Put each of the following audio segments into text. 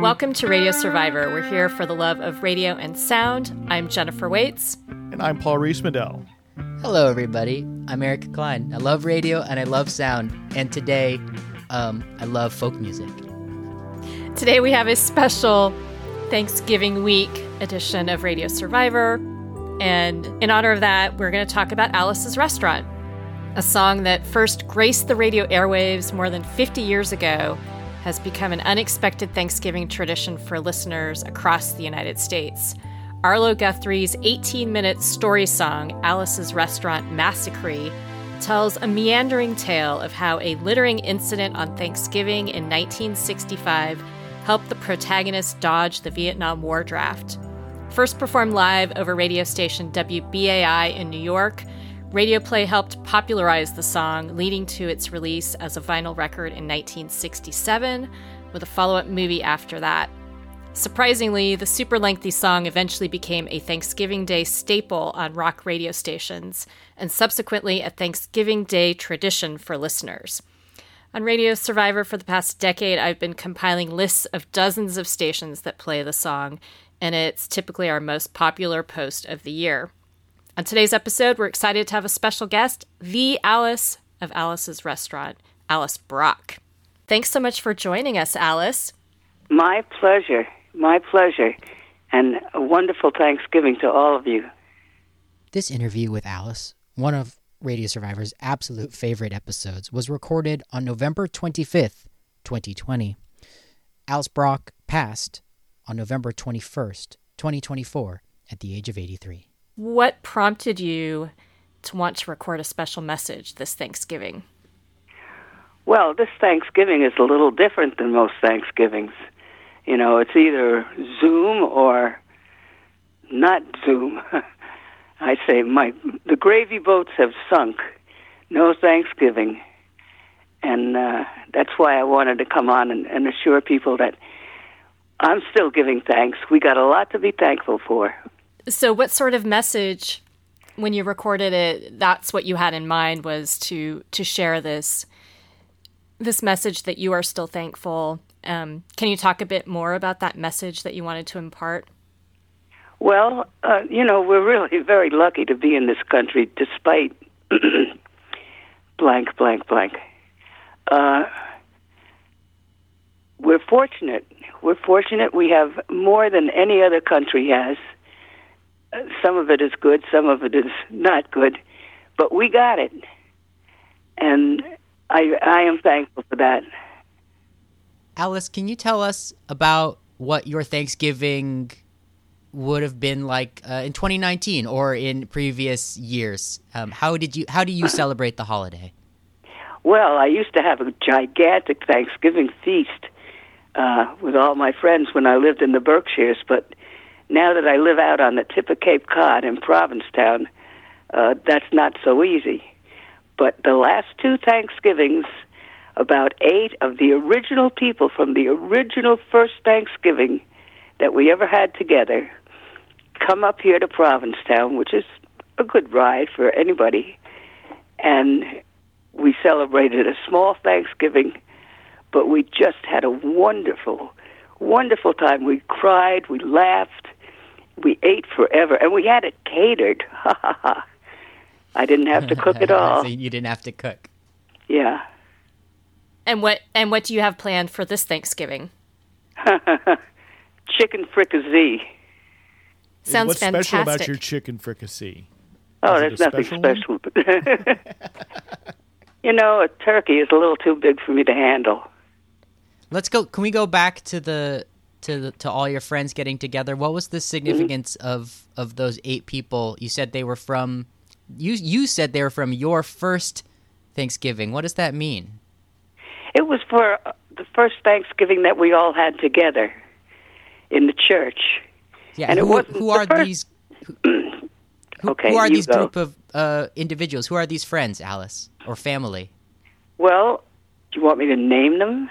Welcome to Radio Survivor. We're here for the love of radio and sound. I'm Jennifer Waits. And I'm Paul Rees-Medell. Hello, everybody. I'm Eric Klein. I love radio and I love sound. And today, I love folk music. Today we have a special Thanksgiving week edition of Radio Survivor. And in honor of that, we're going to talk about Alice's Restaurant, a song that first graced the radio airwaves more than 50 years ago, has become an unexpected Thanksgiving tradition for listeners across the United States. Arlo Guthrie's 18-minute story song, Alice's Restaurant Massacre, tells a meandering tale of how a littering incident on Thanksgiving in 1965 helped the protagonist dodge the Vietnam War draft. First performed live over radio station WBAI in New York, radio play helped popularize the song, leading to its release as a vinyl record in 1967, with a follow-up movie after that. Surprisingly, the super lengthy song eventually became a Thanksgiving Day staple on rock radio stations, and subsequently a Thanksgiving Day tradition for listeners. On Radio Survivor for the past decade, I've been compiling lists of dozens of stations that play the song, and it's typically our most popular post of the year. On today's episode, we're excited to have a special guest, the Alice of Alice's Restaurant, Alice Brock. Thanks so much for joining us, Alice. My pleasure. My pleasure. And a wonderful Thanksgiving to all of you. This interview with Alice, one of Radio Survivor's absolute favorite episodes, was recorded on November 25th, 2020. Alice Brock passed on November 21st, 2024, at the age of 83. What prompted you to want to record a special message this Thanksgiving? Well, this Thanksgiving is a little different than most Thanksgivings. You know, it's either Zoom or not Zoom. I say the gravy boats have sunk. No Thanksgiving. And that's why I wanted to come on and assure people that I'm still giving thanks. We got a lot to be thankful for. So what sort of message, when you recorded it, that's what you had in mind, was to share this message that you are still thankful. Can you talk a bit more about that message that you wanted to impart? Well, we're really very lucky to be in this country despite blank, blank, blank. We're fortunate. We're fortunate. We have more than any other country has. Some of it is good, some of it is not good, but we got it. And I am thankful for that. Alice, can you tell us about what your Thanksgiving would have been like in 2019 or in previous years? How do you celebrate the holiday? Well, I used to have a gigantic Thanksgiving feast with all my friends when I lived in the Berkshires, but now that I live out on the tip of Cape Cod in Provincetown, that's not so easy. But the last two Thanksgivings, about 8 of the original people from the original first Thanksgiving that we ever had together come up here to Provincetown, which is a good ride for anybody. And we celebrated a small Thanksgiving, but we just had a wonderful, wonderful time. We cried, we laughed, we ate forever, and we had it catered. Ha ha ha. I didn't have to cook at all. So you didn't have to cook. Yeah. And what do you have planned for this Thanksgiving? Chicken fricassee. Sounds What's fantastic. special about your chicken fricassee? Oh, there's nothing special. A turkey is a little too big for me to handle. Let's go. Can we go back to all your friends getting together? What was the significance of those 8 people? You said they were from. You said they were from your first Thanksgiving. What does that mean? It was for the first Thanksgiving that we all had together in the church. Yeah, and who are these? Okay, who are these go. group of individuals? Who are these friends, Alice, or family? Well, do you want me to name them?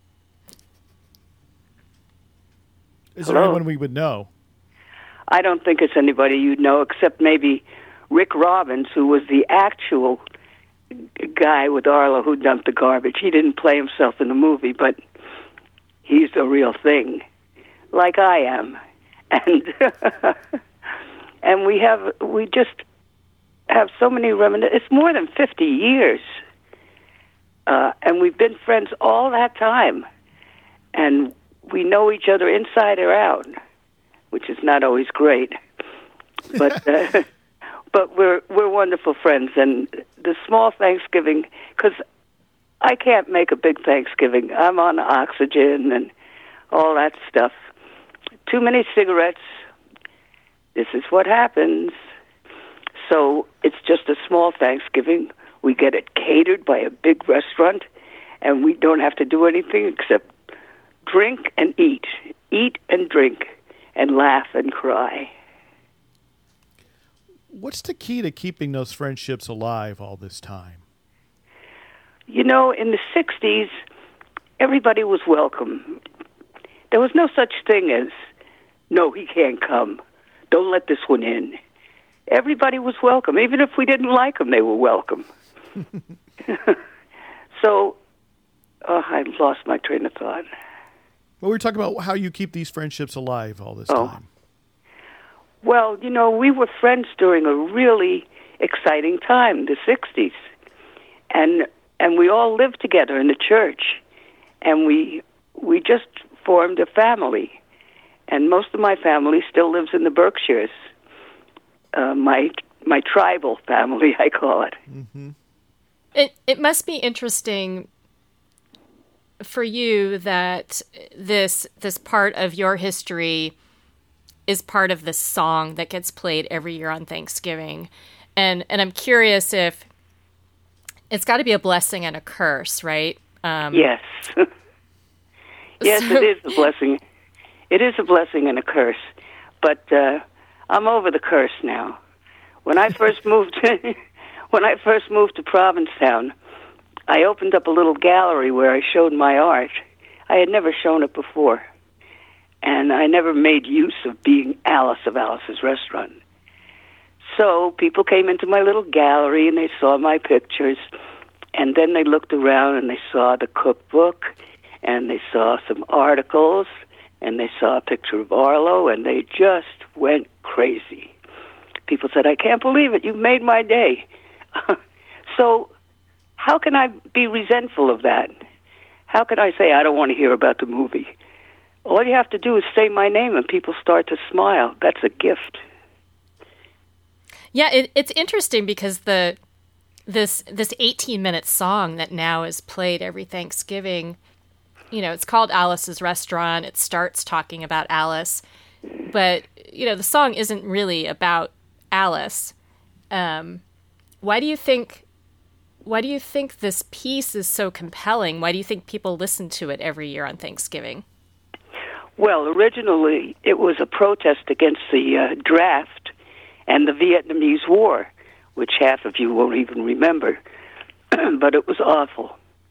Is there Hello? anyone we would know? I don't think it's anybody you'd know, except maybe Rick Robbins, who was the actual guy with Arlo who dumped the garbage. He didn't play himself in the movie, but he's the real thing. like I am, and and we just have so many reminiscences. It's more than 50 years, and we've been friends all that time, and we know each other inside or out, which is not always great, but but we're wonderful friends. And the small Thanksgiving, because I can't make a big Thanksgiving. I'm on oxygen and all that stuff. Too many cigarettes. This is what happens. So it's just a small Thanksgiving. We get it catered by a big restaurant, and we don't have to do anything except drink and eat and drink, and laugh and cry. What's the key to keeping those friendships alive all this time? You know, in the 60s, everybody was welcome. There was no such thing as, no, he can't come. Don't let this one in. Everybody was welcome. Even if we didn't like them, they were welcome. So, I lost my train of thought. Well, we were talking about how you keep these friendships alive all this time. Well, you know, we were friends during a really exciting time, the 60s. And we all lived together in the church. And we just formed a family. And most of my family still lives in the Berkshires. My tribal family, I call it. Mm-hmm. It must be interesting for you that this part of your history is part of this song that gets played every year on Thanksgiving. And I'm curious if it's got to be a blessing and a curse, right? Yes. Yes, it is a blessing. It is a blessing and a curse. But I'm over the curse now. When I first moved to Provincetown, I opened up a little gallery where I showed my art. I had never shown it before. And I never made use of being Alice of Alice's Restaurant. So people came into my little gallery and they saw my pictures. And then they looked around and they saw the cookbook and they saw some articles and they saw a picture of Arlo and they just went crazy. People said, I can't believe it. You've made my day. So how can I be resentful of that? How can I say I don't want to hear about the movie? All you have to do is say my name and people start to smile. That's a gift. Yeah, it's interesting because this 18-minute song that now is played every Thanksgiving, you know, it's called Alice's Restaurant. It starts talking about Alice, but you know, the song isn't really about Alice. Why do you think this piece is so compelling? Why do you think people listen to it every year on Thanksgiving? Well, originally it was a protest against the draft and the Vietnamese War, which half of you won't even remember, but it was awful.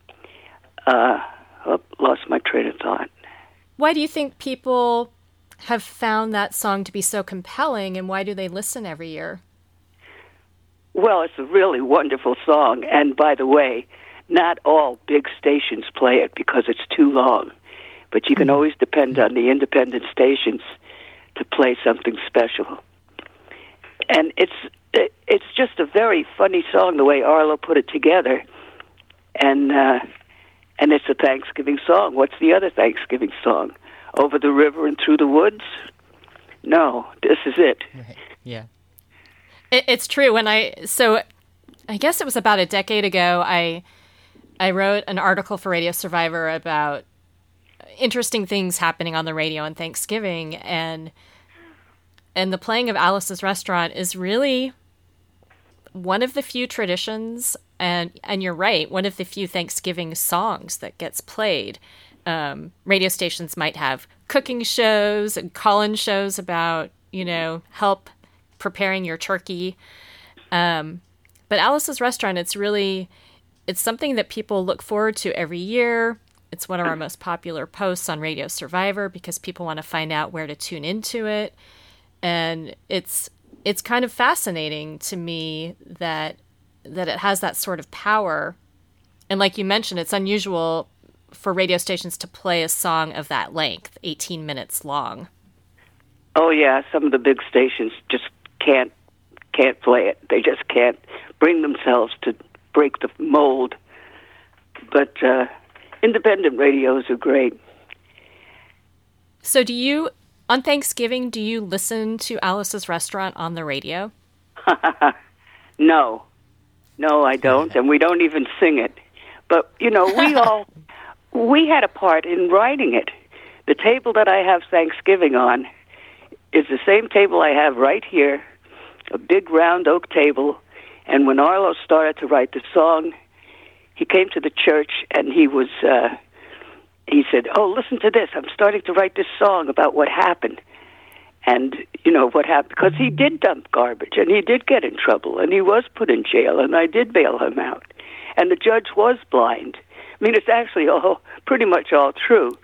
Lost my train of thought. Why do you think people have found that song to be so compelling, and why do they listen every year? Well, it's a really wonderful song, and by the way, not all big stations play it because it's too long. But you can always depend on the independent stations to play something special. And it's just a very funny song the way Arlo put it together, and it's a Thanksgiving song. What's the other Thanksgiving song? Over the River and Through the Woods? No, this is it. Right. Yeah. It's true. So I guess it was about a decade ago, I wrote an article for Radio Survivor about interesting things happening on the radio on Thanksgiving, and the playing of Alice's Restaurant is really one of the few traditions, and you're right, one of the few Thanksgiving songs that gets played. Radio stations might have cooking shows and call-in shows about, you know, help preparing your turkey. But Alice's Restaurant, it's something that people look forward to every year. It's one of our most popular posts on Radio Survivor because people want to find out where to tune into it. And it's kind of fascinating to me that it has that sort of power. And like you mentioned, it's unusual for radio stations to play a song of that length, 18 minutes long. Oh yeah, some of the big stations just can't play it. They just can't bring themselves to break the mold. But independent radios are great. So on Thanksgiving, do you listen to Alice's Restaurant on the radio? No, I don't, and we don't even sing it. But, we had a part in writing it. The table that I have Thanksgiving on is the same table I have right here, a big round oak table. And when Arlo started to write the song, he came to the church and he said, "Oh, listen to this. I'm starting to write this song about what happened." And, what happened, because he did dump garbage, and he did get in trouble, and he was put in jail, and I did bail him out. And the judge was blind. I mean, it's actually pretty much all true.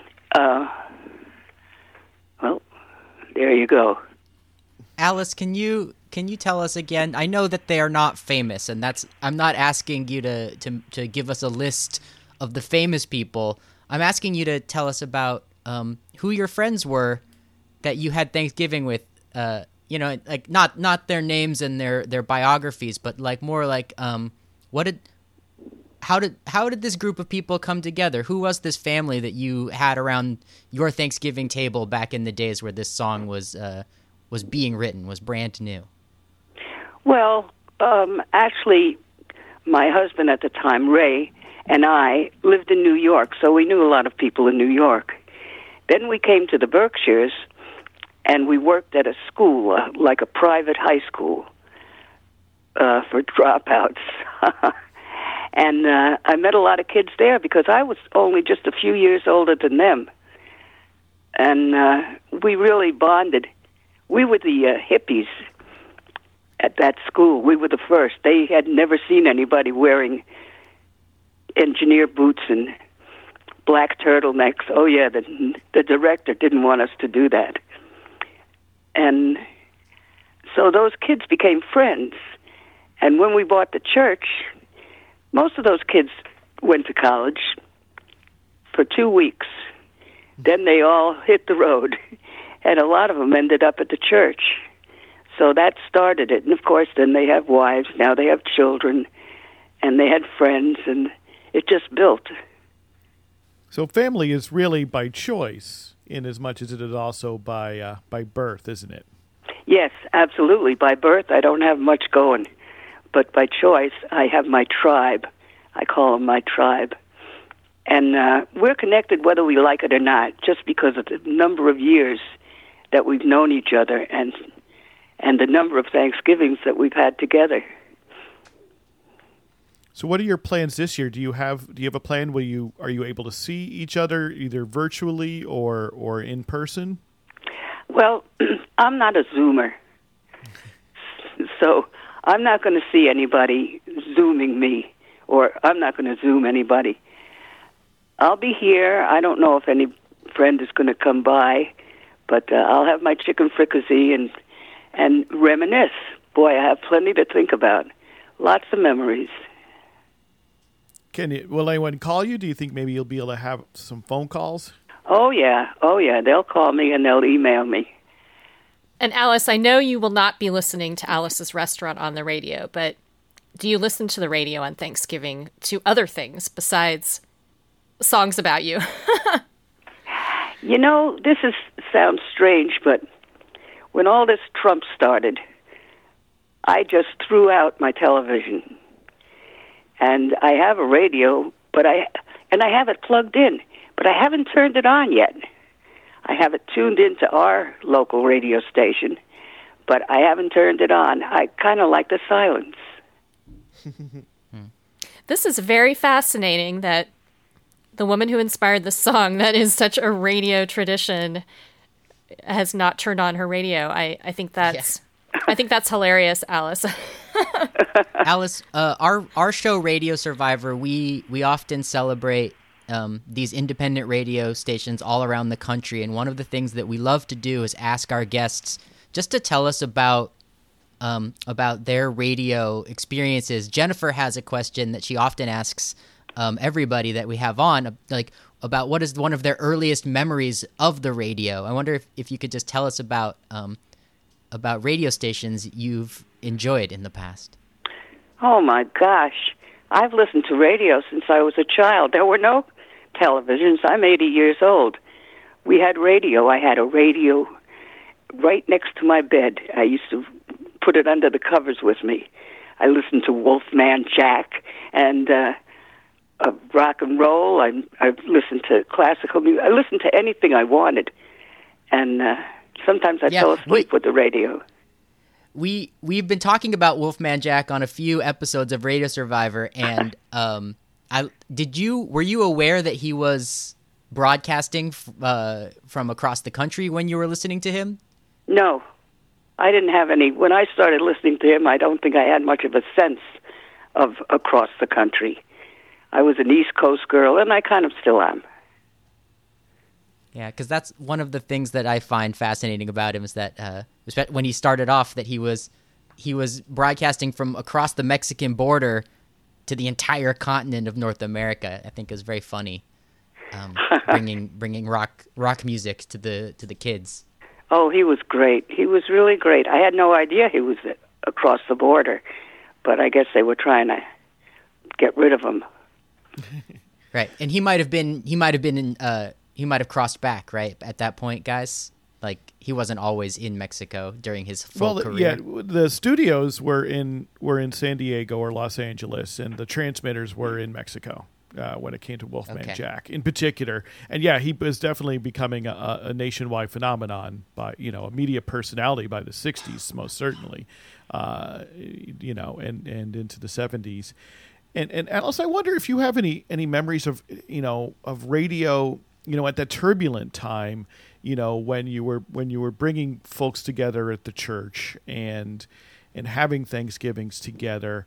Well, there you go. Alice, can you tell us again? I know that they are not famous, and I'm not asking you to give us a list of the famous people. I'm asking you to tell us about who your friends were that you had Thanksgiving with. Like not their names and their biographies, but like more like how did this group of people come together? Who was this family that you had around your Thanksgiving table back in the days where this song was being written, was brand new? Well, actually, my husband at the time, Ray, and I lived in New York, so we knew a lot of people in New York. Then we came to the Berkshires, and we worked at a school, like a private high school, for dropouts. And I met a lot of kids there because I was only just a few years older than them. And we really bonded. We were the hippies at that school. We were the first. They had never seen anybody wearing engineer boots and black turtlenecks. Oh, yeah, the director didn't want us to do that. And so those kids became friends. And when we bought the church, most of those kids went to college for 2 weeks. Then they all hit the road, and a lot of them ended up at the church. So that started it. And, of course, then they have wives. Now they have children, and they had friends, and it just built. So family is really by choice in as much as it is also by birth, isn't it? Yes, absolutely. By birth, I don't have much going. But by choice, I have my tribe. I call them my tribe. And we're connected whether we like it or not, just because of the number of years that we've known each other and the number of Thanksgivings that we've had together. So what are your plans this year? Do you have a plan where are you able to see each other either virtually or in person? Well, I'm not a Zoomer. So I'm not going to see anybody Zooming me, or I'm not going to Zoom anybody. I'll be here. I don't know if any friend is going to come by, but I'll have my chicken fricassee and reminisce. Boy, I have plenty to think about. Lots of memories. Will anyone call you? Do you think maybe you'll be able to have some phone calls? Oh, yeah. They'll call me and they'll email me. And Alice, I know you will not be listening to Alice's Restaurant on the radio, but do you listen to the radio on Thanksgiving to other things besides songs about you? This sounds strange, but when all this Trump started, I just threw out my television. And I have a radio, but I have it plugged in, but I haven't turned it on yet. I have it tuned into our local radio station, but I haven't turned it on. I kind of like the silence. This is very fascinating that the woman who inspired the song, that is such a radio tradition, has not turned on her radio. I think that's hilarious, Alice. Alice, our show Radio Survivor, we often celebrate these independent radio stations all around the country, and one of the things that we love to do is ask our guests just to tell us about their radio experiences. Jennifer has a question that she often asks everybody that we have on, like about what is one of their earliest memories of the radio. I wonder if you could just tell us about radio stations you've enjoyed in the past. Oh, my gosh. I've listened to radio since I was a child. There were no televisions. I'm 80 years old. We had radio. I had a radio right next to my bed. I used to put it under the covers with me. I listened to Wolfman Jack and rock and roll. I listened to classical music. I listened to anything I wanted. And sometimes I fell asleep with the radio. We've been talking about Wolfman Jack on a few episodes of Radio Survivor, and were you aware that he was broadcasting from across the country when you were listening to him? No, I didn't have any. When I started listening to him, I don't think I had much of a sense of across the country. I was an East Coast girl, and I kind of still am. Yeah, because that's one of the things that I find fascinating about him is that when he started off, that he was broadcasting from across the Mexican border to the entire continent of North America. I think is very funny, bringing rock music to the kids. Oh, he was great. He was really great. I had no idea he was across the border, but I guess they were trying to get rid of him. Right, and he might have crossed back, right, at that point, guys? Like, he wasn't always in Mexico during his full career. Yeah, the studios were in San Diego or Los Angeles, and the transmitters were in Mexico when it came to Wolfman Jack in particular. And yeah, he was definitely becoming a nationwide phenomenon by, a media personality by the 60s, most certainly, and into the 70s. And Alice, I wonder if you have any memories of radio, at that turbulent time, when you were bringing folks together at the church and having Thanksgivings together.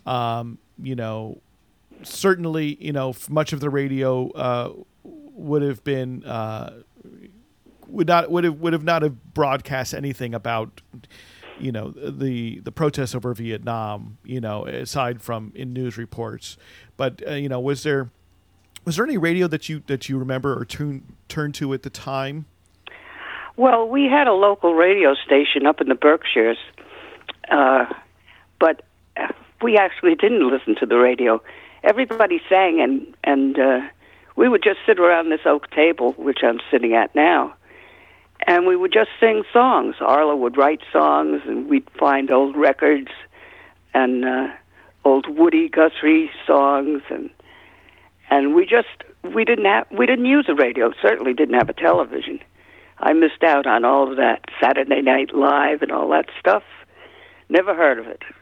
Certainly, much of the radio would have been would have not broadcast anything about the protests over Vietnam, aside from in news reports. But was there any radio that you remember or turned to at the time? Well, we had a local radio station up in the Berkshires, but we actually didn't listen to the radio. Everybody sang, and we would just sit around this oak table, which I'm sitting at now, and we would just sing songs. Arlo would write songs, and we'd find old records and old Woody Guthrie songs, and we didn't use a radio. Certainly didn't have a television. I missed out on all of that Saturday Night Live and all that stuff. Never heard of it.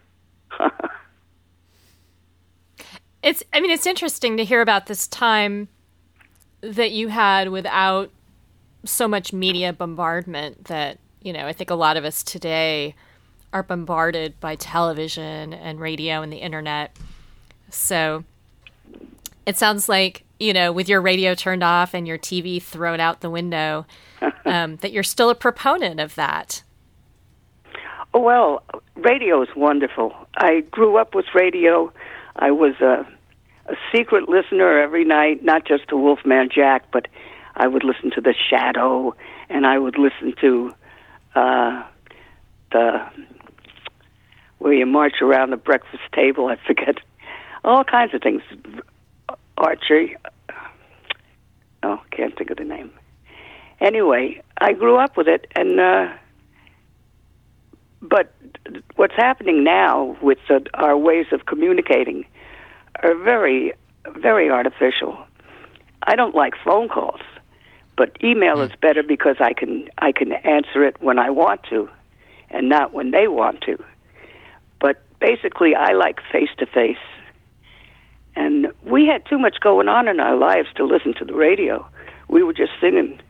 It's interesting to hear about this time that you had without so much media bombardment that, I think a lot of us today are bombarded by television and radio and the internet. So it sounds like, with your radio turned off and your TV thrown out the window, that you're still a proponent of that. Oh, well, radio is wonderful. I grew up with radio. I was a secret listener every night, not just to Wolfman Jack, but I would listen to The Shadow, and I would listen to where you march around the breakfast table. I forget all kinds of things. Archery. Oh, can't think of the name. Anyway, I grew up with it, and but what's happening now with our ways of communicating are very, very artificial. I don't like phone calls, but email is better because I can answer it when I want to, and not when they want to. But basically, I like face-to-face. And we had too much going on in our lives to listen to the radio. We were just singing.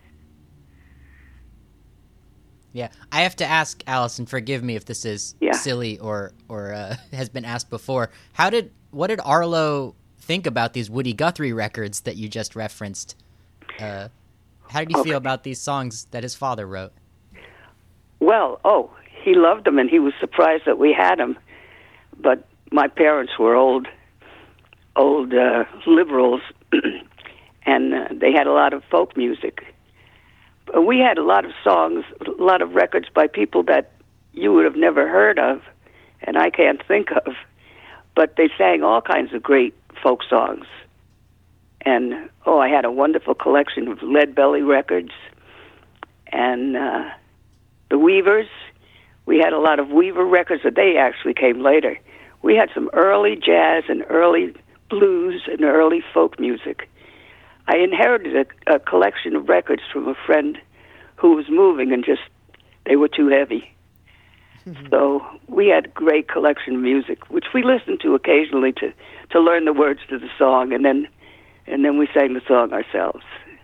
Yeah, I have to ask, Allison, forgive me if this is silly or has been asked before. What did Arlo think about these Woody Guthrie records that you just referenced? How did he feel about these songs that his father wrote? Well, he loved them, and he was surprised that we had them. But my parents were old old liberals, and they had a lot of folk music. We had a lot of songs, a lot of records by people that you would have never heard of, and I can't think of. But they sang all kinds of great folk songs. And, I had a wonderful collection of Lead Belly records. And the Weavers, we had a lot of Weaver records, but they actually came later. We had some early jazz and early blues and early folk music. I inherited a collection of records from a friend who was moving and they were too heavy. So we had a great collection of music, which we listened to occasionally to learn the words to the song, and then we sang the song ourselves.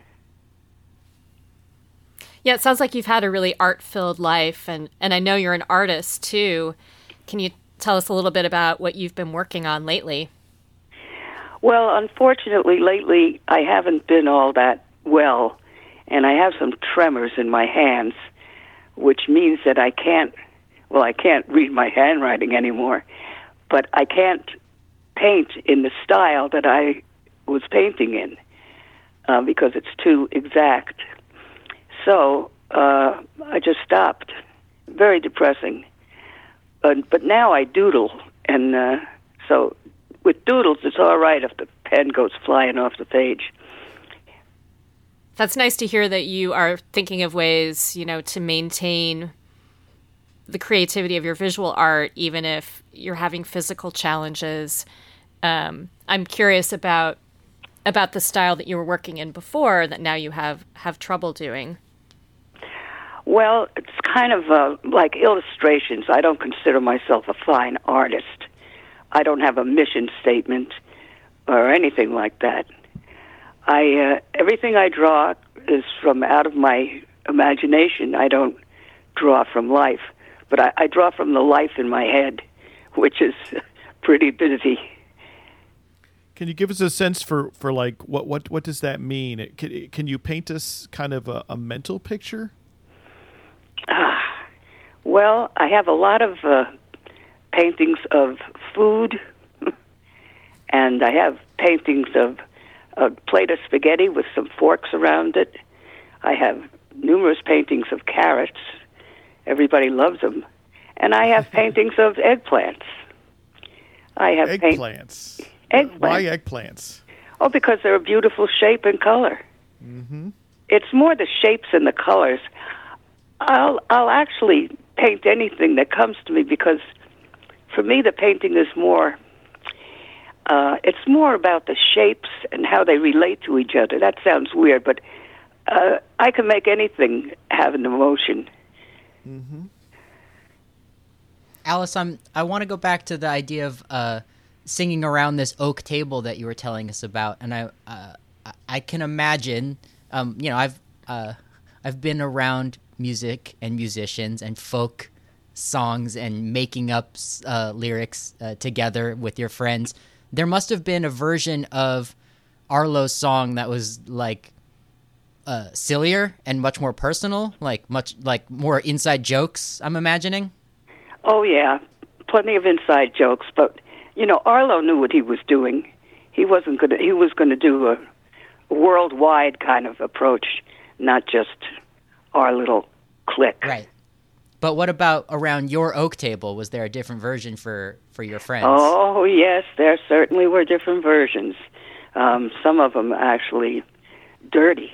Yeah, it sounds like you've had a really art-filled life, and I know you're an artist, too. Can you tell us a little bit about what you've been working on lately? Well, unfortunately, lately I haven't been all that well, and I have some tremors in my hands, which means that I can't read my handwriting anymore, but I can't paint in the style that I was painting in because it's too exact. So I just stopped. Very depressing. But now I doodle, and so with doodles, it's all right if the pen goes flying off the page. That's nice to hear that you are thinking of ways, to maintain the creativity of your visual art, even if you're having physical challenges. I'm curious about the style that you were working in before that now you have trouble doing. Well, it's kind of like illustrations. I don't consider myself a fine artist. I don't have a mission statement or anything like that. Everything I draw is from out of my imagination. I don't draw from life, but I draw from the life in my head, which is pretty busy. Can you give us a sense for like what does that mean? Can you paint us kind of a mental picture? Well, I have a lot of paintings of food, and I have paintings of a plate of spaghetti with some forks around it. I have numerous paintings of carrots. Everybody loves them. And I have paintings of eggplants. I have eggplants. Eggplants. Why eggplants? Oh, because they're a beautiful shape and color. Mm-hmm. It's more the shapes and the colors. I'll actually paint anything that comes to me because for me the painting is more, it's more about the shapes and how they relate to each other. That sounds weird, but I can make anything have an emotion. Mm-hmm. Alice, I want to go back to the idea of singing around this oak table that you were telling us about, and I can imagine, I've been around music and musicians and folk songs and making up lyrics together with your friends. There must have been a version of Arlo's song that was like sillier and much more personal, much more inside jokes, I'm imagining. Oh yeah, plenty of inside jokes, but Arlo knew what he was doing. He was going to do a worldwide kind of approach, not just our little clique. Right. But what about around your oak table? Was there a different version for your friends? Oh, yes, there certainly were different versions. Some of them actually dirty.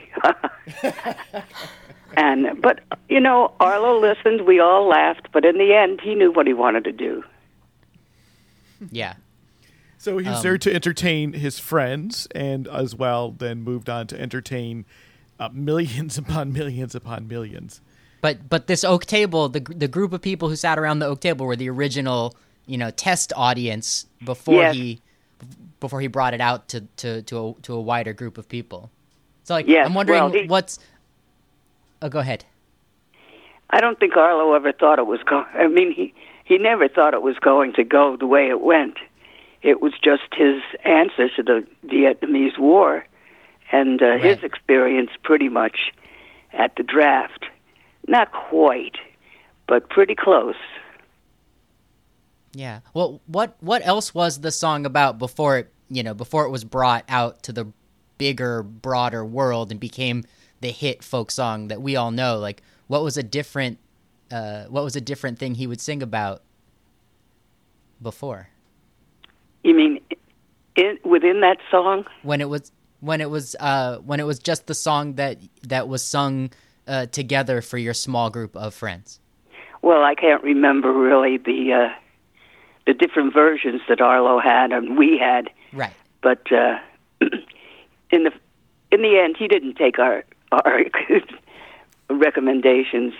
But Arlo listened, we all laughed, but in the end, he knew what he wanted to do. Yeah. So he's there to entertain his friends, and as well then moved on to entertain millions upon millions upon millions. But this oak table, the group of people who sat around the oak table were the original, test audience before he brought it out to a wider group of people. So I'm wondering what's. Oh, go ahead. I don't think Arlo ever thought it was going. I mean, he never thought it was going to go the way it went. It was just his answer to the Vietnamese War, and his experience pretty much at the draft. Not quite, but pretty close. Yeah. Well, what else was the song about before before it was brought out to the bigger, broader world and became the hit folk song that we all know, like what was a different thing he would sing about before? You mean within that song? When it was just the song that was sung together for your small group of friends. Well, I can't remember really the different versions that Arlo had and we had. Right. But in the end, he didn't take our recommendations.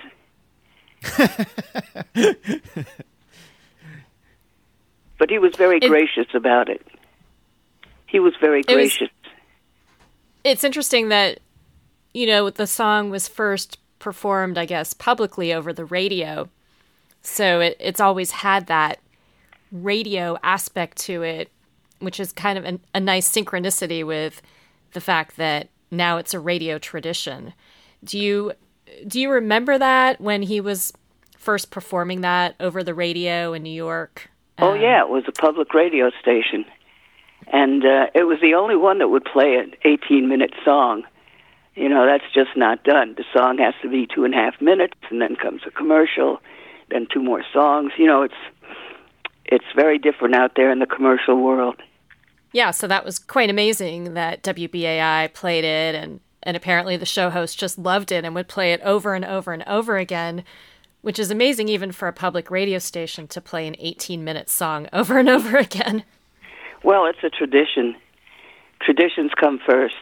But he was very gracious about it. He was very gracious. It's interesting that, the song was first performed, I guess, publicly over the radio. So it's always had that radio aspect to it, which is kind of a nice synchronicity with the fact that now it's a radio tradition. Do you remember that when he was first performing that over the radio in New York? Oh, yeah, it was a public radio station. And it was the only one that would play an 18-minute song. That's just not done. The song has to be 2.5 minutes, and then comes a commercial, then 2 more songs. It's very different out there in the commercial world. Yeah, so that was quite amazing that WBAI played it, and apparently the show host just loved it and would play it over and over and over again, which is amazing even for a public radio station to play an 18-minute song over and over again. Well, it's a tradition. Traditions come first.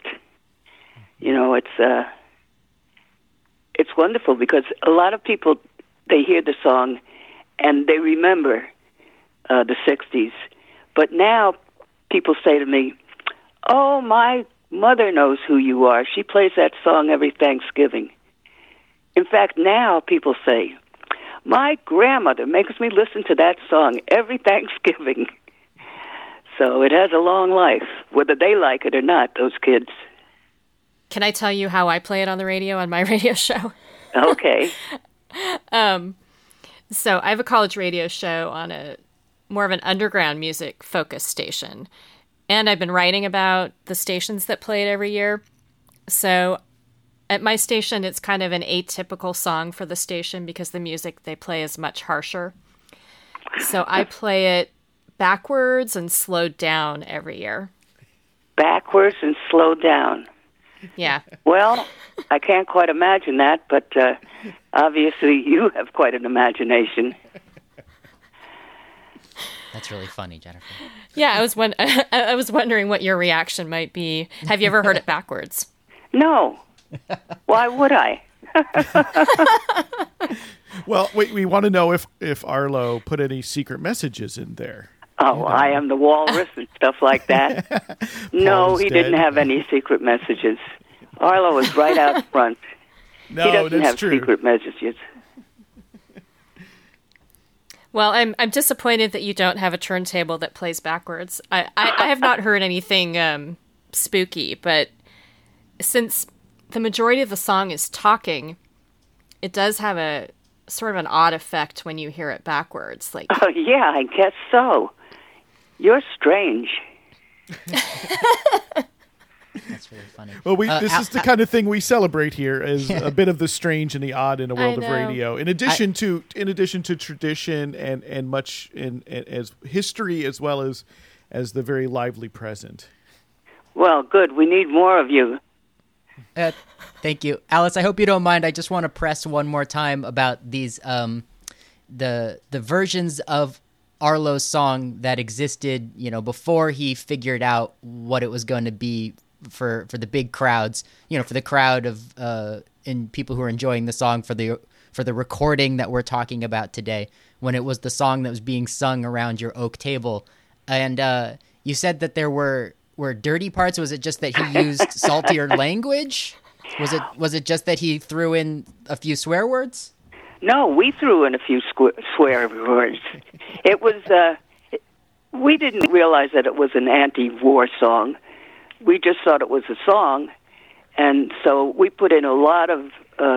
It's wonderful because a lot of people, they hear the song and they remember the 60s. But now people say to me, "Oh, my mother knows who you are. She plays that song every Thanksgiving." In fact, now people say, "My grandmother makes me listen to that song every Thanksgiving." So it has a long life, whether they like it or not, those kids. Can I tell you how I play it on the radio, on my radio show? Okay. So I have a college radio show on a more of an underground music focused station. And I've been writing about the stations that play it every year. So at my station, it's kind of an atypical song for the station because the music they play is much harsher. So I play it backwards and slowed down every year. Backwards and slowed down. Yeah. Well, I can't quite imagine that, but obviously you have quite an imagination. That's really funny, Jennifer. Yeah, I was wondering what your reaction might be. Have you ever heard it backwards? No. Why would I? Well, we want to know if Arlo put any secret messages in there. Oh, I am the walrus and stuff like that. No, he didn't have any secret messages. Arlo is right out front. No, he doesn't that's have true. secret messages. Well, I'm disappointed that you don't have a turntable that plays backwards. I have not heard anything spooky, but since the majority of the song is talking, it does have a sort of an odd effect when you hear it backwards. Like, oh yeah, I guess so. You're strange. That's really funny. Well, this is the kind of thing we celebrate here, as a bit of the strange and the odd in a world of radio. In addition to tradition and much as history as well as the very lively present. Well, good. We need more of you. Thank you, Alice. I hope you don't mind. I just want to press one more time about these the versions of Arlo's song that existed, before he figured out what it was going to be for the big crowds, for the crowd of and people who are enjoying the song, for the recording that we're talking about today, when it was the song that was being sung around your oak table. And you said that there were dirty parts. Was it just that he used saltier language? Was it just that he threw in a few swear words? No, we threw in a few swear words. It was, we didn't realize that it was an anti-war song. We just thought it was a song, and so we put in a lot of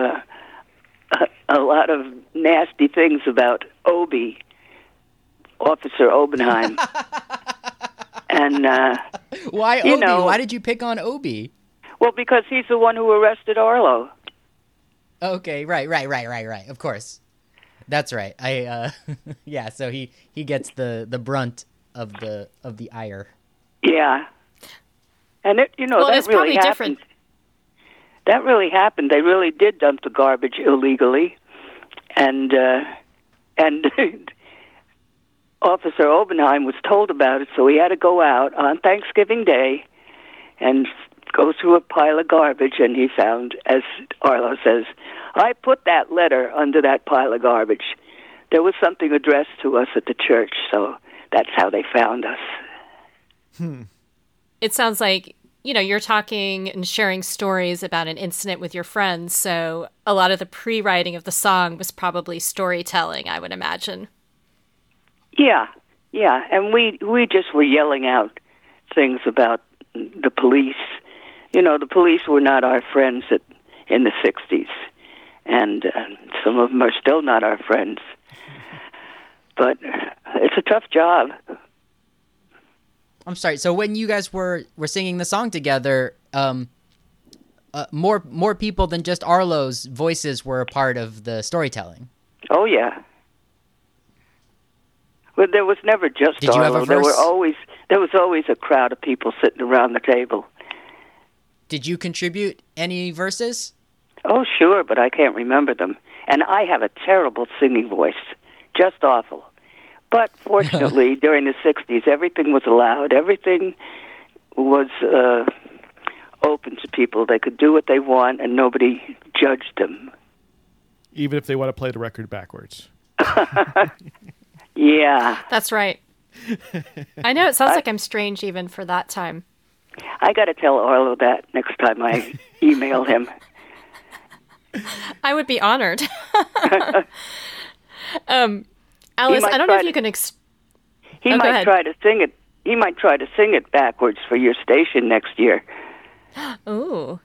nasty things about Obi, Officer Obenheim. And why Obi? Why did you pick on Obi? Well, because he's the one who arrested Arlo. Okay, right. Of course, that's right. Yeah. So he gets the brunt of the ire. Yeah, and that really happened. Different. That really happened. They really did dump the garbage illegally, and Officer Obenheim was told about it, so he had to go out on Thanksgiving Day and go through a pile of garbage, and he found, as Arlo says, I put that letter under that pile of garbage. There was something addressed to us at the church, so that's how they found us. It sounds like, you're talking and sharing stories about an incident with your friends, so a lot of the pre-writing of the song was probably storytelling, I would imagine. Yeah, and we just were yelling out things about the police. The police were not our friends in the 60s, and some of them are still not our friends. But it's a tough job. I'm sorry. So when you guys were singing the song together, more people than just Arlo's voices were a part of the storytelling. Oh yeah. Well, there was never just Did Arlo. You have a verse? There was always a crowd of people sitting around the table. Did you contribute any verses? Oh, sure, but I can't remember them. And I have a terrible singing voice, just awful. But fortunately, during the 60s, everything was allowed. Everything was open to people. They could do what they want, and nobody judged them. Even if they want to play the record backwards. Yeah. That's right. I know it sounds like I'm strange even for that time. I got to tell Arlo that next time I email him. I would be honored. Alice, I don't know if you can... He might try to sing it. He might try to sing it backwards for your station next year. Ooh.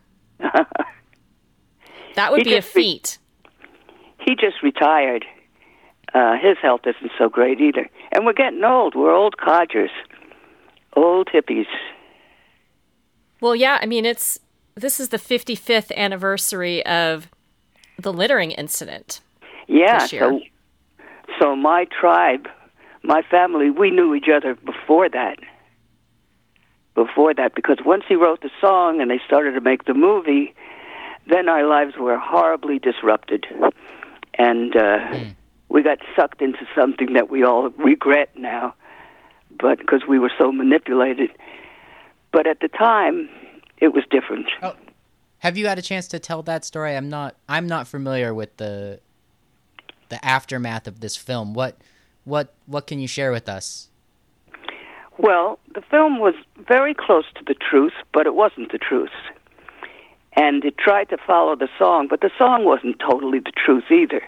That would be a feat. He just retired. His health isn't so great either. And we're getting old. We're old codgers. Old hippies. Well, yeah, I mean, this is the 55th anniversary of the littering incident. Yeah, this year. So my tribe, my family, we knew each other before that. Because once he wrote the song and they started to make the movie, then our lives were horribly disrupted. And we got sucked into something that we all regret now, but because we were so manipulated. But at the time, it was different. Oh, have you had a chance to tell that story? I'm not familiar with the aftermath of this film. What can you share with us? Well, the film was very close to the truth, but it wasn't the truth. And it tried to follow the song, but the song wasn't totally the truth either.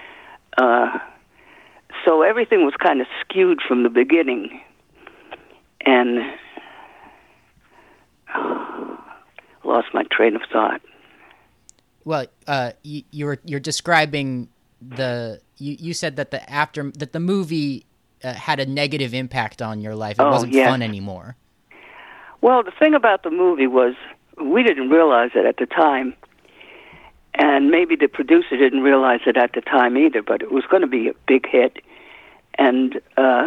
So everything was kind of skewed from the beginning. And lost my train of thought. Well, you're describing you said that the movie had a negative impact on your life. It wasn't fun anymore. Well, the thing about the movie was we didn't realize it at the time, and maybe the producer didn't realize it at the time either. But it was going to be a big hit, and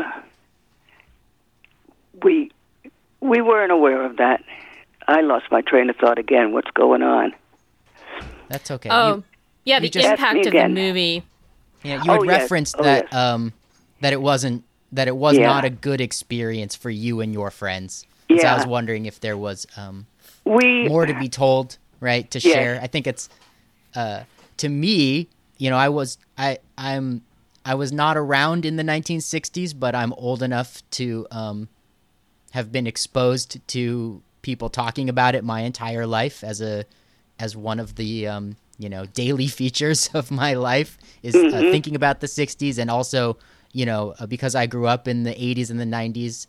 we weren't aware of that. I lost my train of thought again. What's going on? That's okay. Oh, the impact of the movie. Yeah, you had referenced that that it was not a good experience for you and your friends. Yeah. So I was wondering if there was more to be told, right? To share. I think it's to me, I was not around in the 1960s, but I'm old enough to have been exposed to people talking about it my entire life as one of the daily features of my life is thinking about the 60s, and also because I grew up in the 80s and the 90s,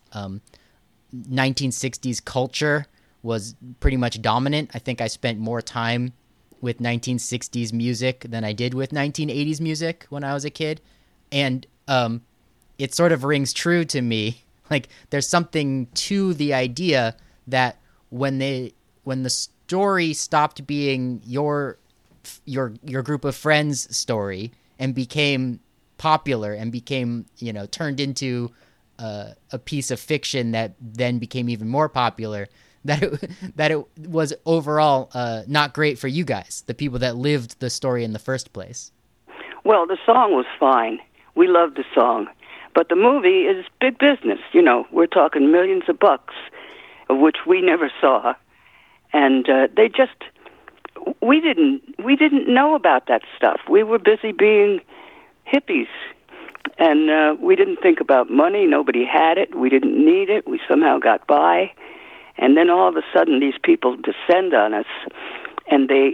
1960s culture was pretty much dominant. I think I spent more time with 1960s music than I did with 1980s music when I was a kid, and it sort of rings true to me Like there's something to the idea that when the story stopped being your group of friends story and became popular and became, turned into a piece of fiction that then became even more popular, that it was overall not great for you guys, the people that lived the story in the first place. Well, the song was fine. We loved the song. But the movie is big business. We're talking millions of bucks, of which we never saw. And we didn't know about that stuff. We were busy being hippies. And we didn't think about money. Nobody had it. We didn't need it. We somehow got by. And then all of a sudden these people descend on us. And they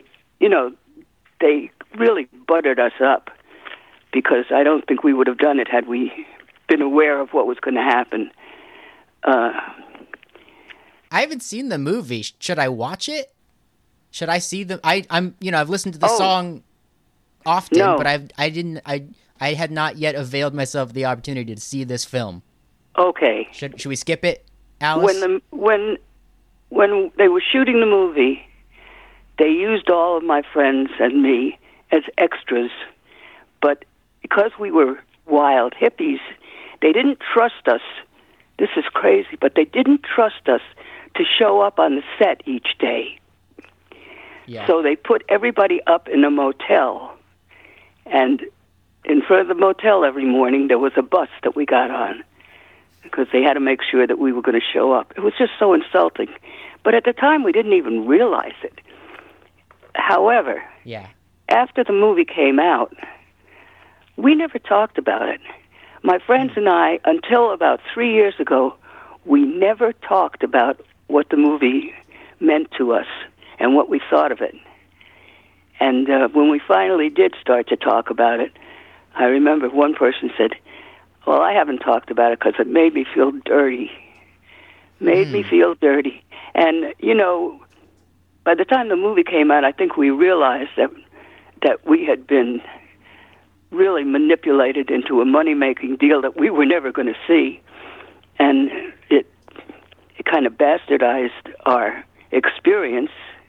really buttered us up, because I don't think we would have done it had we been aware of what was going to happen. I haven't seen the movie. Should I watch it? Should I see the? I've listened to the song often, no. but I had not yet availed myself of the opportunity to see this film. Okay. Should we skip it, Alice? When they were shooting the movie, they used all of my friends and me as extras, but because we were wild hippies, they didn't trust us. This is crazy, but they didn't trust us to show up on the set each day. Yeah. So they put everybody up in a motel, and in front of the motel every morning there was a bus that we got on, because they had to make sure that we were going to show up. It was just so insulting. But at the time we didn't even realize it. However, after the movie came out, we never talked about it. My friends and I, until about 3 years ago, we never talked about what the movie meant to us and what we thought of it. And when we finally did start to talk about it, I remember one person said, well, I haven't talked about it because it made me feel dirty. Me feel dirty. And, by the time the movie came out, I think we realized that we had been really manipulated into a money-making deal that we were never going to see. And it kind of bastardized our experience.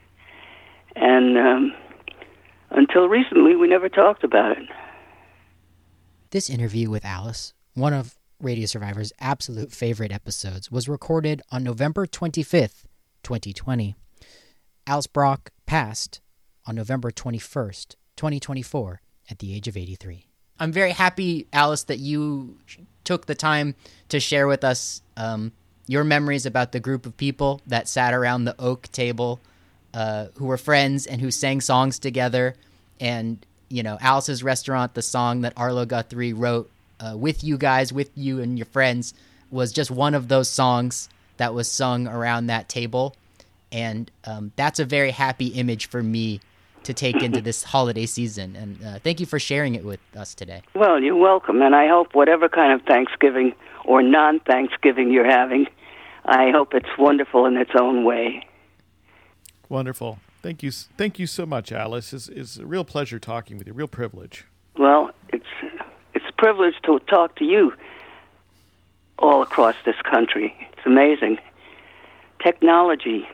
And until recently, we never talked about it. This interview with Alice, one of Radio Survivor's absolute favorite episodes, was recorded on November 25th, 2020. Alice Brock passed on November 21st, 2024, at the age of 83. I'm very happy, Alice, that you took the time to share with us your memories about the group of people that sat around the oak table, who were friends and who sang songs together. And, Alice's Restaurant, the song that Arlo Guthrie wrote with you guys, with you and your friends, was just one of those songs that was sung around that table. And that's a very happy image for me to take into this holiday season. And thank you for sharing it with us today. Well, you're welcome. And I hope whatever kind of Thanksgiving or non-Thanksgiving you're having, I hope it's wonderful in its own way. Wonderful. Thank you so much, Alice. It's a real pleasure talking with you. Real privilege. Well, it's a privilege to talk to you all across this country. It's amazing. Technology.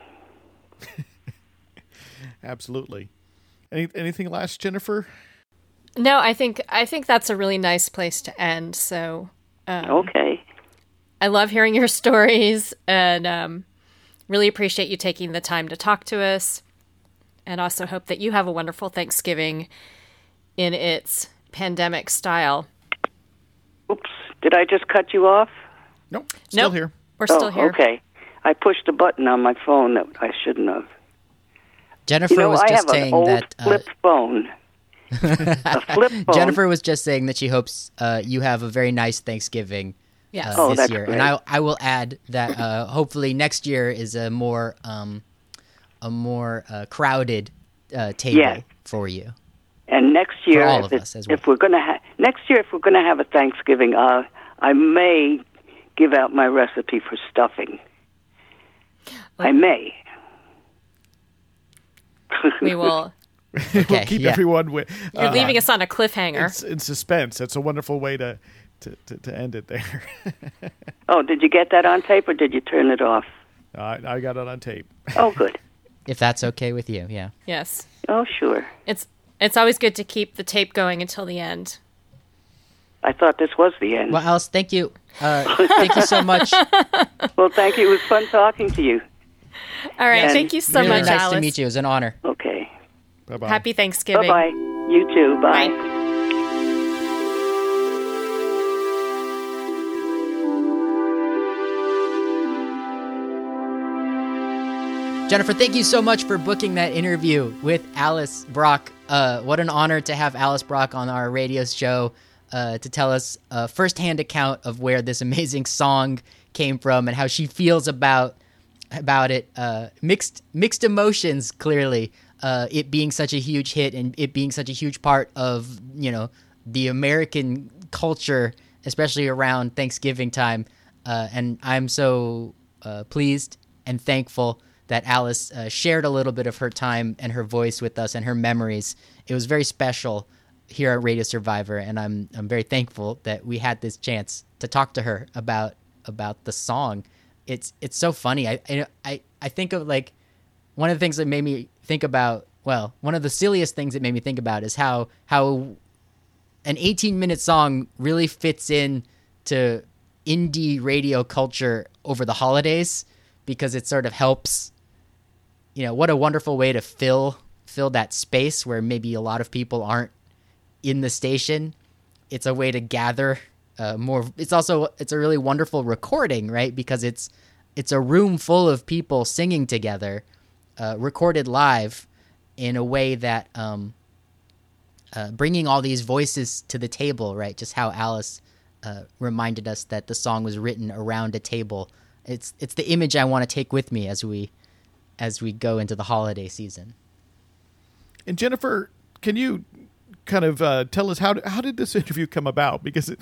Absolutely. Anything last, Jennifer? No, I think that's a really nice place to end. So, okay. I love hearing your stories, and really appreciate you taking the time to talk to us. And also hope that you have a wonderful Thanksgiving in its pandemic style. Oops, did I just cut you off? Nope, still here. We're still here. Okay. I pushed a button on my phone that I shouldn't have. Jennifer was just saying that I have an old flip phone. A flip phone. Jennifer was just saying that she hopes you have a very nice Thanksgiving this year. Great. And I will add that hopefully next year is a more crowded table for you. And next year, for all of us as well. if we're going to have a Thanksgiving, I may give out my recipe for stuffing. I may. We will. Okay, we'll keep everyone with. You're leaving us on a cliffhanger. It's in suspense. That's a wonderful way to to end it there. Oh, did you get that on tape or did you turn it off? I got it on tape. Oh, good. If that's okay with you, yeah. Yes. Oh, sure. It's always good to keep the tape going until the end. I thought this was the end. Well, Alice, thank you. Thank you so much. Well, thank you. It was fun talking to you. All right. Yeah. Thank you so Really much, nice Alice. to meet you. It was an honor. Okay. Bye-bye. Happy Thanksgiving. Bye-bye. You too. Bye. Bye. Jennifer, thank you so much for booking that interview with Alice Brock. What an honor to have Alice Brock on our radio show to tell us a firsthand account of where this amazing song came from and how she feels about it. Mixed emotions, clearly. It being such a huge hit and it being such a huge part of, the American culture, especially around Thanksgiving time. And I'm so pleased and thankful that Alice shared a little bit of her time and her voice with us and her memories. It was very special here at Radio Survivor, and I'm very thankful that we had this chance to talk to her about the song. It's so funny. I think of, like, one of the things that made me think about, well, one of the silliest things that made me think about is how an 18-minute song really fits in to indie radio culture over the holidays, because it sort of helps. What a wonderful way to fill that space where maybe a lot of people aren't in the station. It's a way to gather more. It's a really wonderful recording, right? Because it's a room full of people singing together, recorded live in a way that bringing all these voices to the table, right? Just how Alice reminded us that the song was written around a table. It's the image I want to take with me as we go into the holiday season. And Jennifer, can you kind of tell us how did this interview come about? Because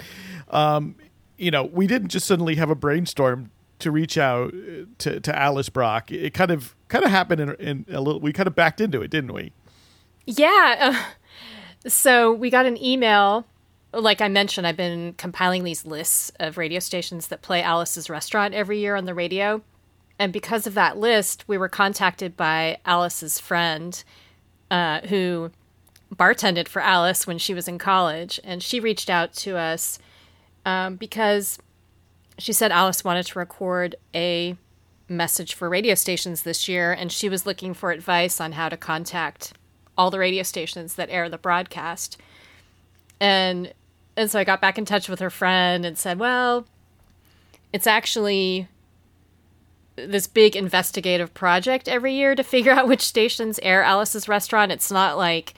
we didn't just suddenly have a brainstorm to reach out to Alice Brock. It kind of happened in a little. We kind of backed into it, didn't we? Yeah. So we got an email. Like I mentioned, I've been compiling these lists of radio stations that play Alice's Restaurant every year on the radio. And because of that list, we were contacted by Alice's friend who bartended for Alice when she was in college. And she reached out to us because she said Alice wanted to record a message for radio stations this year. And she was looking for advice on how to contact all the radio stations that air the broadcast. And so I got back in touch with her friend and said, well, it's actually this big investigative project every year to figure out which stations air Alice's Restaurant. It's not like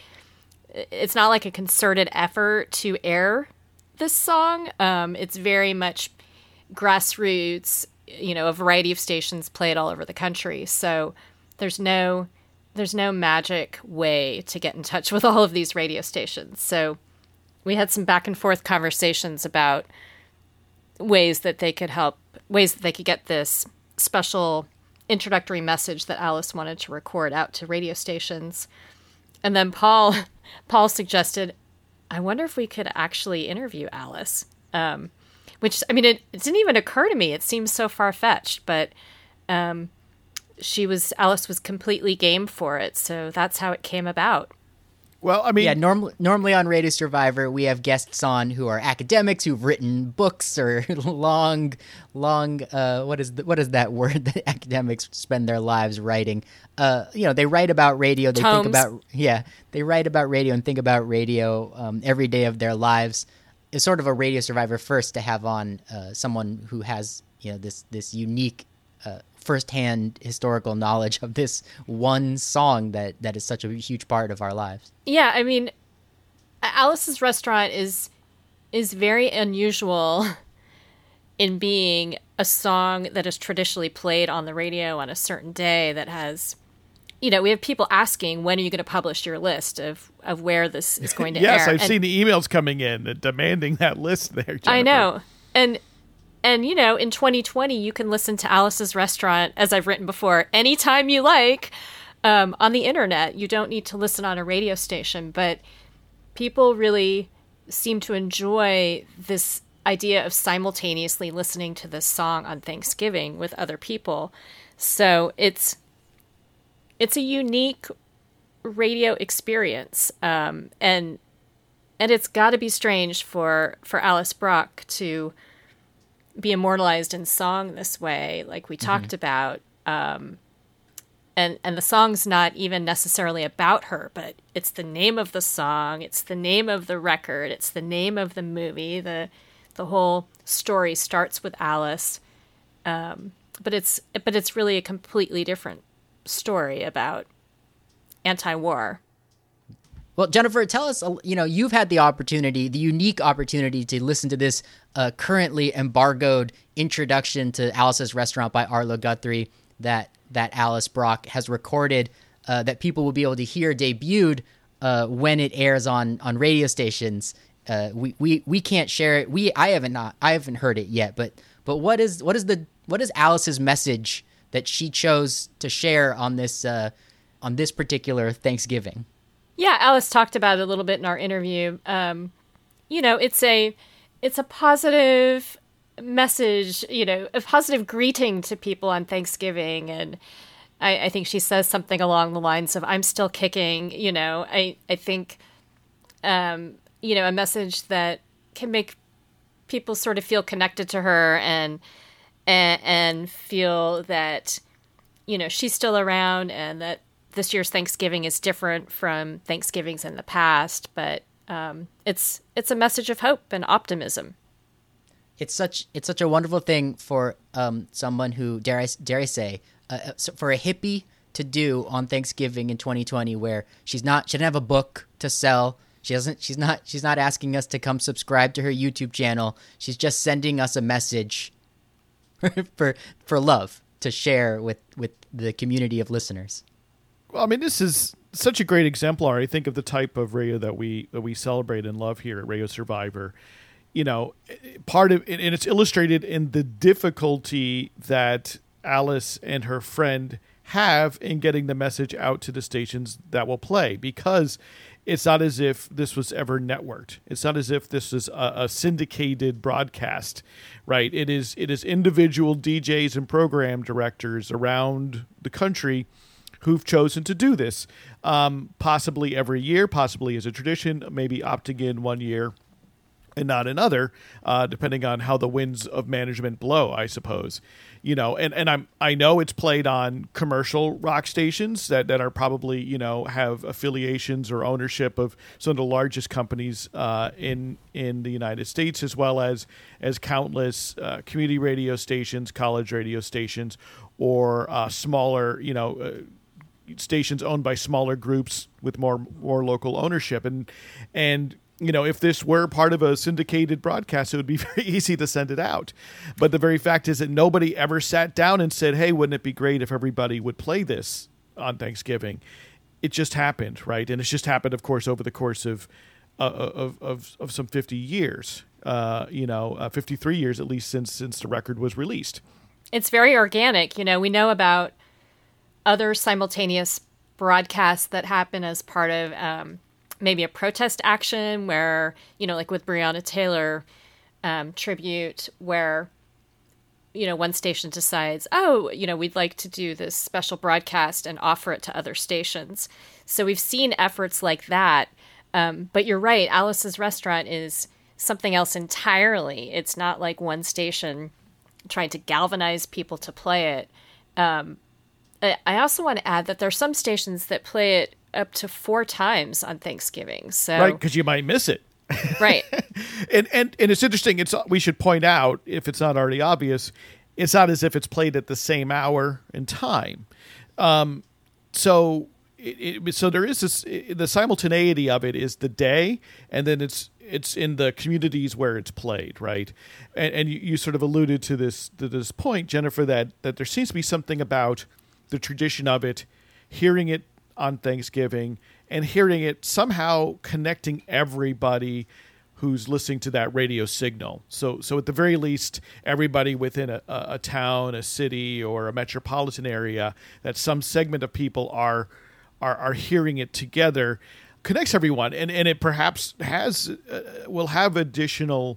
a concerted effort to air this song. It's very much grassroots, a variety of stations play it all over the country. So there's no magic way to get in touch with all of these radio stations. So we had some back and forth conversations about ways that they could get this special introductory message that Alice wanted to record out to radio stations. And then Paul suggested, I wonder if we could actually interview Alice. Which, I mean, it didn't even occur to me. It seems so far-fetched, but Alice was completely game for it. So that's how it came about. Well, I mean, yeah. Normally on Radio Survivor, we have guests on who are academics who've written books or long. What is that word that academics spend their lives writing? They write about radio. They Tomes. think about They write about radio and think about radio every day of their lives. It's sort of a Radio Survivor first to have on someone who has this unique firsthand historical knowledge of this one song that is such a huge part of our lives. Yeah, I mean, Alice's Restaurant is very unusual in being a song that is traditionally played on the radio on a certain day that has, we have people asking, when are you going to publish your list of where this is going to air? Yes, I've seen the emails coming in demanding that list there, Jennifer. I know. And in 2020, you can listen to Alice's Restaurant, as I've written before, anytime you like on the internet. You don't need to listen on a radio station. But people really seem to enjoy this idea of simultaneously listening to this song on Thanksgiving with other people. So it's a unique radio experience, and it's got to be strange for Alice Brock to be immortalized in song this way, like we talked about. And the song's not even necessarily about her, but it's the name of the song, it's the name of the record, it's the name of the movie. The whole story starts with Alice, but it's really a completely different story about anti-war. Well, Jennifer, tell us, you've had the unique opportunity to listen to this currently embargoed introduction to Alice's Restaurant by Arlo Guthrie that Alice Brock has recorded, that people will be able to hear debuted when it airs on radio stations. We can't share it. I haven't heard it yet, but what is Alice's message that she chose to share on this particular Thanksgiving? Yeah, Alice talked about it a little bit in our interview. It's a positive message, a positive greeting to people on Thanksgiving. And I think she says something along the lines of, I'm still kicking, I think, a message that can make people sort of feel connected to her and feel that, she's still around, and that this year's Thanksgiving is different from Thanksgivings in the past, but it's a message of hope and optimism. It's such a wonderful thing for someone who dare I say for a hippie to do on Thanksgiving in 2020, where she doesn't have a book to sell. She's not asking us to come subscribe to her YouTube channel. She's just sending us a message for love to share with the community of listeners. Well, I mean, this is such a great exemplar, I think, of the type of radio that we celebrate and love here at Radio Survivor. Part of it, and it's illustrated in the difficulty that Alice and her friend have in getting the message out to the stations that will play, because it's not as if this was ever networked. It's not as if this is a syndicated broadcast, right? It is individual DJs and program directors around the country who've chosen to do this, possibly every year, possibly as a tradition, maybe opting in one year and not another, depending on how the winds of management blow, I suppose. And I know it's played on commercial rock stations that are probably, have affiliations or ownership of some of the largest companies in the United States, as well as countless community radio stations, college radio stations, or smaller, stations owned by smaller groups with more local ownership. And if this were part of a syndicated broadcast, it would be very easy to send it out. But the very fact is that nobody ever sat down and said, hey, wouldn't it be great if everybody would play this on Thanksgiving? It just happened, right? And it's just happened, of course, over the course of some 50 years, 53 years at least since the record was released. It's very organic. We know about other simultaneous broadcasts that happen as part of maybe a protest action where, like with Breonna Taylor tribute, where, one station decides, we'd like to do this special broadcast and offer it to other stations. So we've seen efforts like that. But you're right, Alice's Restaurant is something else entirely. It's not like one station trying to galvanize people to play it. I also want to add that there are some stations that play it up to 4 times on Thanksgiving. So right, because you might miss it. Right. and it's interesting. We should point out, if it's not already obvious, it's not as if it's played at the same hour and time. So there is this, the simultaneity of it is the day, and then it's in the communities where it's played, right? And you sort of alluded to this point, Jennifer, that there seems to be something about the tradition of it, hearing it on Thanksgiving and hearing it somehow connecting everybody who's listening to that radio signal. So at the very least, everybody within a town, a city, or a metropolitan area, that some segment of people are hearing it together, connects everyone, and it perhaps will have additional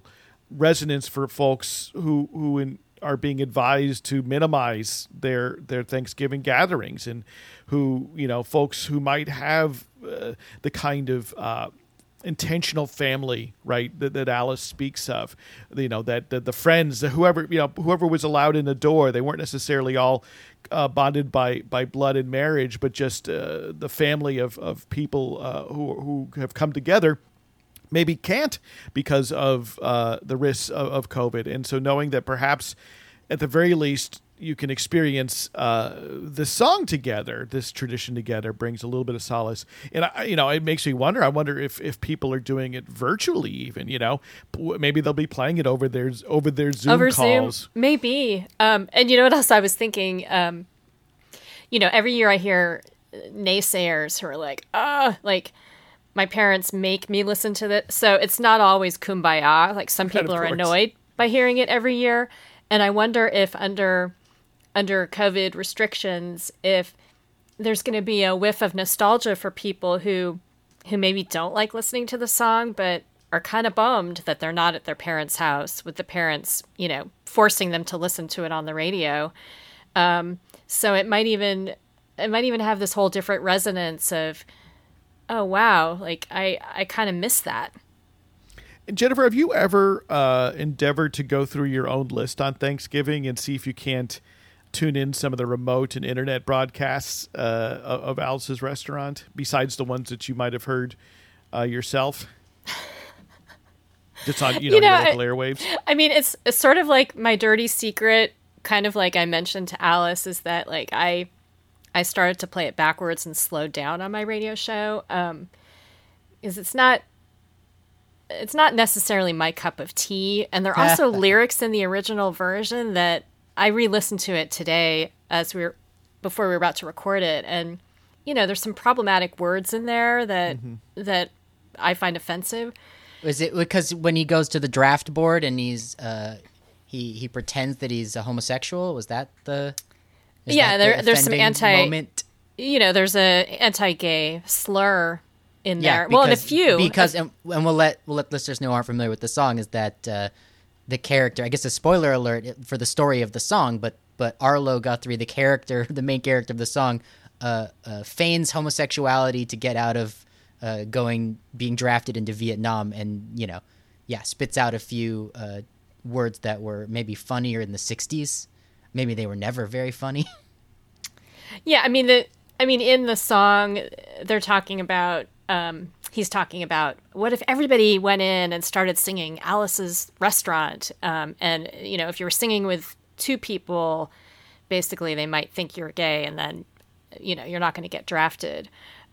resonance for folks who are being advised to minimize their Thanksgiving gatherings, and who, folks who might have the kind of intentional family, right, that Alice speaks of, that the friends, whoever was allowed in the door, they weren't necessarily all bonded by blood and marriage, but just the family of people who have come together, maybe can't because of the risks of COVID. And so knowing that perhaps at the very least you can experience this song together, this tradition together, brings a little bit of solace. And it makes me wonder. I wonder if people are doing it virtually, even. Maybe they'll be playing it over their Zoom calls. Zoom, maybe. And you know what else I was thinking? Every year I hear naysayers who are like, my parents make me listen to this. So it's not always kumbaya. Like, some people are annoyed by hearing it every year. And I wonder if under COVID restrictions, if there's going to be a whiff of nostalgia for people who maybe don't like listening to the song, but are kind of bummed that they're not at their parents' house with the parents, forcing them to listen to it on the radio. So it might even have this whole different resonance of, oh, wow, like I kind of miss that. Jennifer, have you ever endeavored to go through your own list on Thanksgiving and see if you can't tune in some of the remote and internet broadcasts of Alice's Restaurant, besides the ones that you might have heard yourself? Just on, your local airwaves? I mean, it's sort of like my dirty secret, kind of like I mentioned to Alice, is that like I started to play it backwards and slowed down on my radio show, because it's not necessarily my cup of tea. And there are also lyrics in the original version that I re-listened to it today before we were about to record it. And, there's some problematic words in there that I find offensive. Is it because when he goes to the draft board and he's, he pretends that he's a homosexual? Was that there's some moment? There's a anti-gay slur in there. Because, well, and a few. Because, and we'll let listeners know who aren't familiar with the song, is that the character, I guess a spoiler alert for the story of the song, but Arlo Guthrie, the main character of the song, feigns homosexuality to get out of being drafted into Vietnam, and, spits out a few words that were maybe funnier in the 60s. Maybe they were never very funny. Yeah, I mean, in the song, they're talking about, he's talking about, what if everybody went in and started singing Alice's Restaurant? And, if you were singing with two people, basically they might think you're gay, and then, you're not going to get drafted.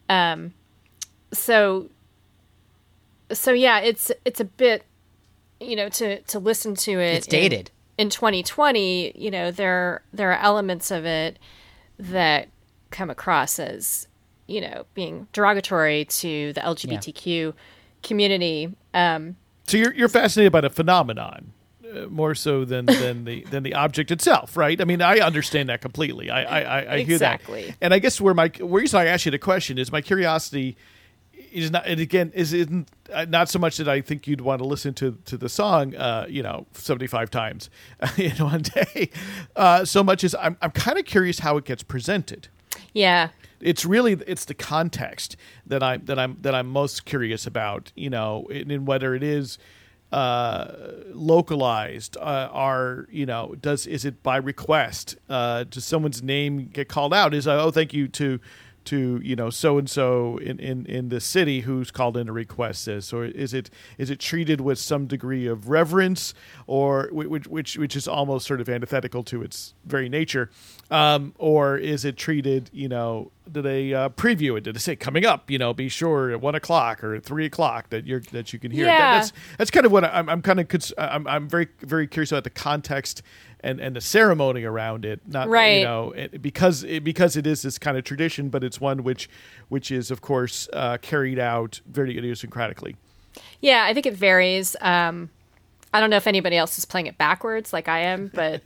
So yeah, it's a bit, to listen to it. It's dated. In 2020, there are elements of it that come across as, being derogatory to the LGBTQ community. So you're fascinated by the phenomenon more so than the object itself, right? I mean, I understand that completely. I hear that. Exactly. And I guess where reason I asked you the question is my curiosity is not, and again, is not so much that I think you'd want to listen to the song, 75 times in one day, so much as I'm kind of curious how it gets presented. Yeah. It's the context that I'm most curious about, in whether it is localized, is it by request? Does someone's name get called out? Thank you to so and so in the city who's called in to request this, or is it treated with some degree of reverence, or which is almost sort of antithetical to its very nature, or is it treated? Do they preview it? Did they say coming up? Be sure at 1:00 or 3:00 that you can hear it. That's kind of what I'm very, very curious about the context and the ceremony around it, not right. Because it is this kind of tradition, but it's one which is of course carried out very idiosyncratically. Yeah, I think it varies. I don't know if anybody else is playing it backwards like I am, but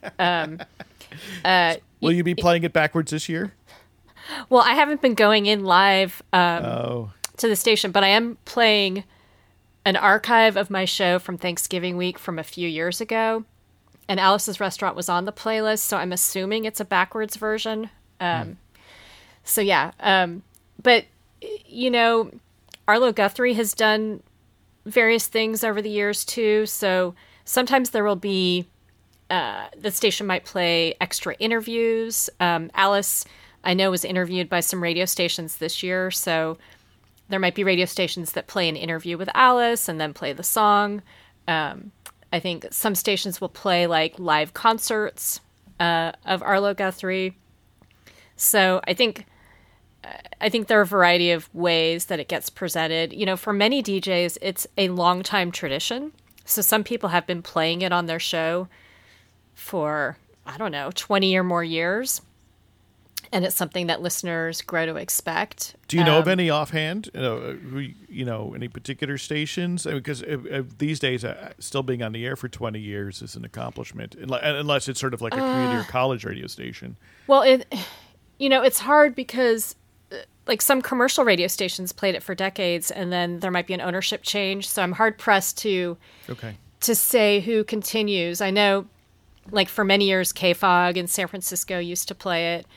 will you be playing it backwards this year? Well, I haven't been going in live to the station, but I am playing an archive of my show from Thanksgiving week from a few years ago, and Alice's Restaurant was on the playlist, so I'm assuming it's a backwards version. So yeah, but you know, Arlo Guthrie has done various things over the years too. So sometimes there will be the station might play extra interviews. Alice, I know, was interviewed by some radio stations this year, so there might be radio stations that play an interview with Alice and then play the song. I think some stations will play like live concerts of Arlo Guthrie. So I think there are a variety of ways that it gets presented. You know, for many DJs, it's a long-time tradition. So some people have been playing it on their show for, 20 or more years. And it's something that listeners grow to expect. Do you know of any offhand? Any particular stations? Because these days, still being on the air for 20 years is an accomplishment, unless it's sort of like a community or college radio station. Well, it's hard because like some commercial radio stations played it for decades, and then there might be an ownership change. So I'm hard pressed to say who continues. I know, like for many years, KFOG in San Francisco used to play it.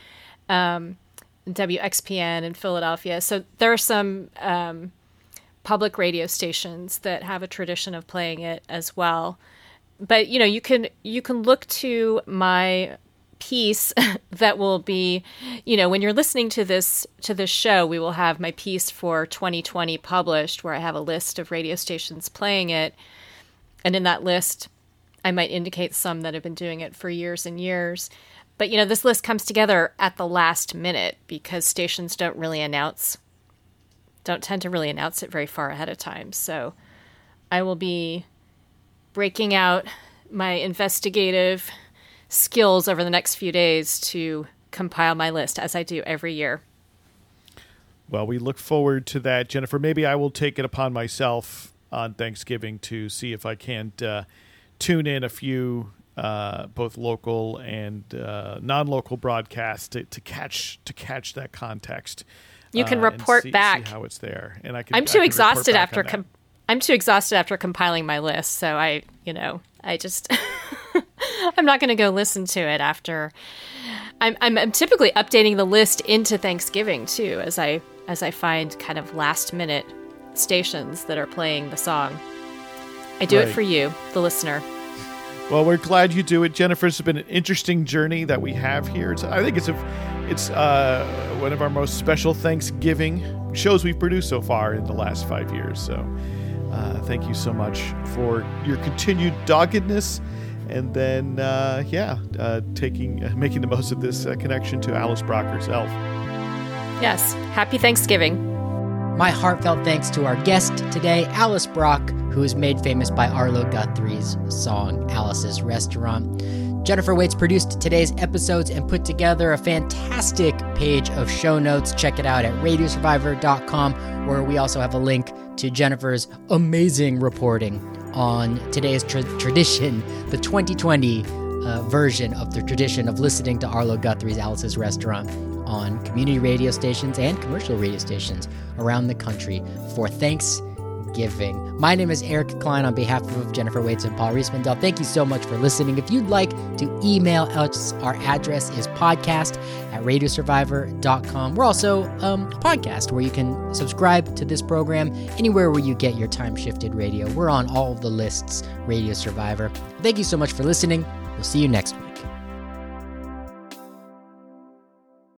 WXPN in Philadelphia. So there are some public radio stations that have a tradition of playing it as well. But you can look to my piece that will be, when you're listening to this show, we will have my piece for 2020 published, where I have a list of radio stations playing it, and in that list, I might indicate some that have been doing it for years and years. But, this list comes together at the last minute because stations don't tend to really announce it very far ahead of time. So I will be breaking out my investigative skills over the next few days to compile my list, as I do every year. Well, we look forward to that, Jennifer. Maybe I will take it upon myself on Thanksgiving to see if I can't tune in a few both local and non-local broadcasts to catch that context. You can report back. See how it's there, and I'm too exhausted after compiling my list, so I just I'm not going to go listen to it after. I'm typically updating the list into Thanksgiving too, as I find kind of last minute stations that are playing the song. I do it for you, the listener. Well, we're glad you do it, Jennifer. It's been an interesting journey that we have here. I think it's one of our most special Thanksgiving shows we've produced so far in the last 5 years. So thank you so much for your continued doggedness, and then making the most of this connection to Alice Brock herself. Yes, happy Thanksgiving. My heartfelt thanks to our guest today, Alice Brock, who is made famous by Arlo Guthrie's song, Alice's Restaurant. Jennifer Waits produced today's episodes and put together a fantastic page of show notes. Check it out at radiosurvivor.com, where we also have a link to Jennifer's amazing reporting on today's tradition, the 2020 version of the tradition of listening to Arlo Guthrie's Alice's Restaurant on community radio stations and commercial radio stations around the country for Thanksgiving. My name is Eric Klein on behalf of Jennifer Waits and Paul Riismandel. Thank you so much for listening. If you'd like to email us, our address is podcast@radiosurvivor.com. We're also a podcast where you can subscribe to this program anywhere where you get your time-shifted radio. We're on all of the lists, Radio Survivor. Thank you so much for listening. We'll see you next week.